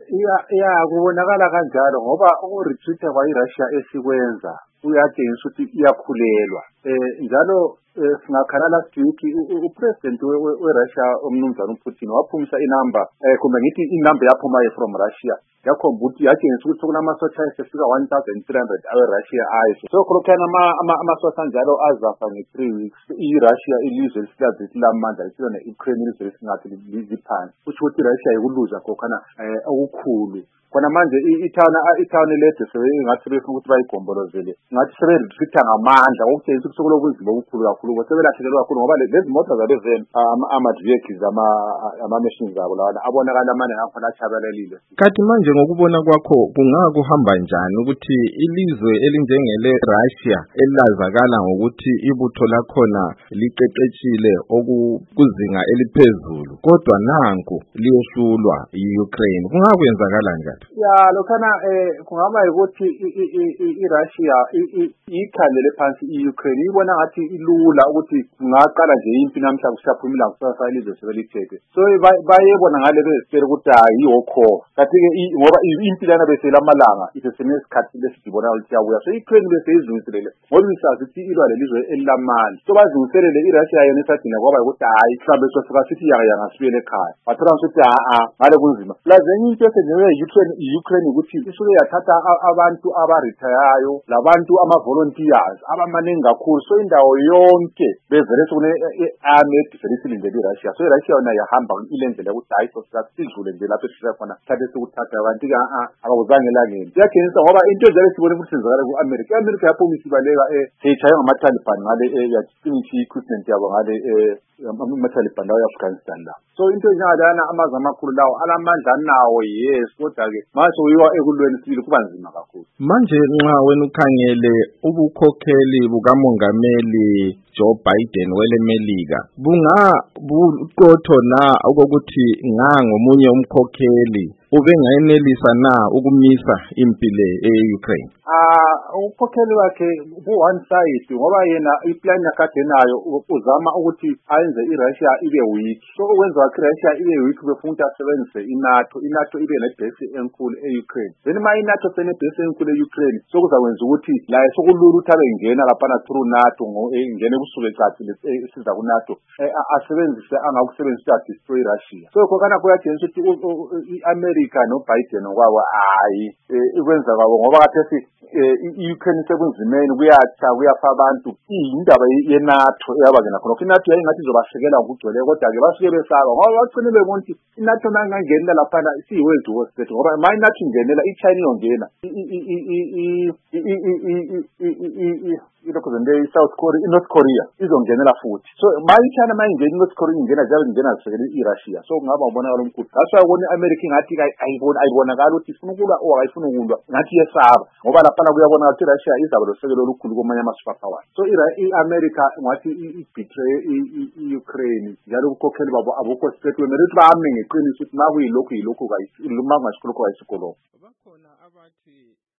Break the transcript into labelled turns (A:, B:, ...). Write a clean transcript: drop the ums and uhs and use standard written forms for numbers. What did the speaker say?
A: Kubonakala kanjalo ngoba uku-retreat-a kwayi-Russia esikwenza kuyatshengisa ukuthi iyakhulelwa. Njalo singakhala last week upresident we-Russia umnumzana uPutin waphumisa inamba kumbe ngithi inamba yaphumayo from Russia yakhomba ukuthi yatshengisa ukuthi kunamasotsha ayesefika 1,300 awe-Russia ayeso. So khulukhana amasotsha anjalo azafa nge-3 weeks. I-Russia ilizwe lisilazi lamandla lisilo ne-Ukraine ilizwe lisingathi liphansi. Kusho ukuthi i-Russia ikuluza khokhana okukhulu. Khona manje ithawuni lethu ngathi befuna ukuthi bayigombolozele ngathi sebe-retreat-a ngamandla okutshengisa ukuthi sekulobunzima obukhulu kakhulu ngoba sebelahlekelwe kakhulu ngoba lezi moto zabezenu ama-armored vehicles ama-machines abo lawana abonakala amaningi akhona atshabalalile.
B: Kanti manje ngokubona kwakho kungakuhamba njani ukuthi ilizwe elinjengele Russia elazakala ngokuthi ibutho lakhona liqeqetshile okukuzinga eliphezulu kodwa nanku liyohlulwa yi-Ukraine kungakwenzakala njani?
A: Lokhana kungaba ukuthi i-Russia ikhandele phansi i-Ukraine ibona ngathi ilula ukuthi kungaqala nje impi namhla kusaphumila kusasa ilizwe sebelithethe. So bayebona ngale bezitshela ukuthi yiwo kho. Kanti-ke ngoba impi lana beselamalanga isesenesikhathi lesidibona ukuthi yabuya. So i-Ukraine beseyizungiselele ngoba isazi ukuthi ilwa lelizwe elilamandla. So bazungiselele i-Russia yona isadina ngoba ukuthi mhlawumbe sosuka sithi yanga sibuyele ekhaya. Bathola ukuthi ngale kunzima. Plus enye into esenziwe i-Ukraine ukuthi isuke yathatha abantu abarethayayo labantu ama-volunteers abamaningi kakhulu. So indawo yonke bevele sokune-army ediselindele i-Russia. So i-Russia yona yahamba ilendlela ukuthi sidlule nje lapho esifika khona thathe sokuthatha kanti-ke akawuzange elangeni. Kuyatshengisa ngoba into njalo sibone ukuthi senzakala ku-America. I-America yaphumisa ibaleka seyitshaywe ngama-Taliban ngale yafinisha i-equipment yabo ngale ama-Taliban lawo e-Afghanistan la. So into njengalana amazwe amakhulu lawo alamandla nawo yes kodwa-ke mase uyiwa ekulweni sibili kuba nzima kakhulu.
B: Manje nxa wena ukhangele ubukhokheli bukamongameli Joe Biden welemelika bungabuqotho na okokuthi ngomunye umkhokheli ubengayenelisa na ukumisa impilo e-Ukraine?
A: Ukhokheli wakhe bu-one side ngoba yena iplan yakade nayo uzama ukuthi ayenze i-Russia ibe weak. So ukwenza wakhe i-Russia ibe weak befuna ukuthi asebenzise i-NATO ibe nebhesi enkulu e-Ukraine. Then i-NATO senebhesi enkulu e-Ukraine sokuzakwenza ukuthi la sokulula ukuthi abe ngena laphana through NATO ingene kusuke ecacile esiza ku-NATO asebenzise angakusebenzisa destroy Russia. So khona kuyatshengisa ukuthi i-America no-Biden kwabo ikwenza kwabo ngoba kathesi i-Ukraine sekunzimeni kuyafa abantu indaba ye-NATO eyabangena khona. I-NATO yayingathi izobasekela ngokugcweleyo kodwa-ke basuke besaba ngoba bagcine bebona ukuthi i-NATO mangangenela laphana isiyi-world war state ngoba ma i-NATO ingenela i-China iyongena i-South Korea i-North Korea izongenela futhi. So i-China mayingena i-North Korea ingena njalo ingena zisekele i-Russia. So kungaba ubonakala omkhulu. That's why ubona i-America ingathi ayibonakala ukuthi ifuna ukulwa or ayifuna ukulwa ngathi yesaba ngoba laphana kuyabonakala ukuthi i-Russia izaba losekelo olukhulu kwamanye ama-superpower. So i-America ngathi i-betray i-Ukraine njalo ubukhokheli babo abukho straight wemele ukuthi bame ngeqiniso ukuthi makuyilokhu yilokhu kayisikolokho.